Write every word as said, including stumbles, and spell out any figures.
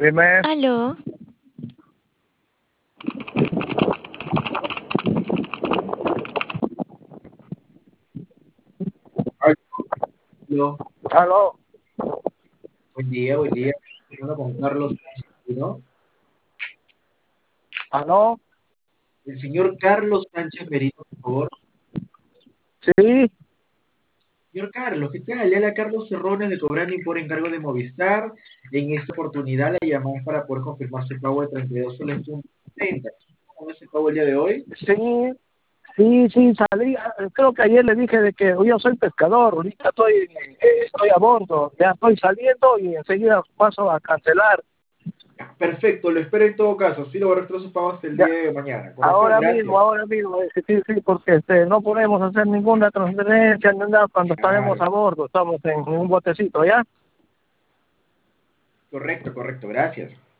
Dime. Aló. Aló, Aló. buen día, buen día. Hablando con Carlos Sánchez Merino. Aló. El señor Carlos Sánchez Merino, por favor. Sí. Señor Carlos, ¿qué tal? Le habla Carlos Cerrones de Cobrando por encargo de Movistar. En esta oportunidad la llamamos para poder confirmar su pago de treinta y dos soles punto setenta. ¿Cómo es el pago el día de hoy? Sí. Sí, sí, salí. ah, Creo que ayer le dije de que yo soy pescador. Ahorita estoy, eh, estoy a bordo. Ya estoy saliendo y enseguida paso a cancelar. Perfecto, lo espero en todo caso. Sí, lo voy a registrar su pago hasta el Ya. día de mañana, ¿correcto? Ahora mismo, Gracias. ahora mismo. eh, Sí, sí, porque este, no podemos hacer ninguna transferencia ni nada cuando estaremos Claro, a bordo. Estamos en un botecito, ¿ya? correcto, correcto, gracias.